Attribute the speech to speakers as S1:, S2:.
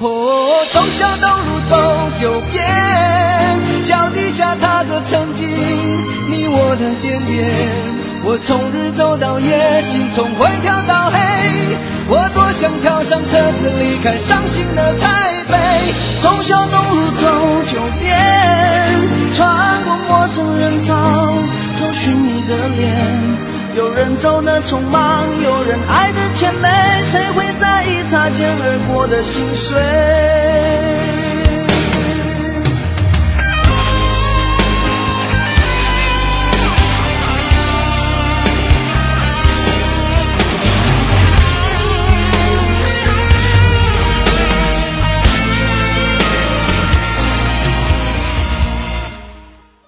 S1: 哦，从小东路走九遍，脚底下踏着曾经你我的点点。我从日走到夜，心从灰跳到黑，我多想跳上车子离开伤心的台北。从小东路走九遍，穿过陌生人潮，找寻你的脸。有人走得匆忙，有人爱得甜美，谁会在意擦肩而过的心碎？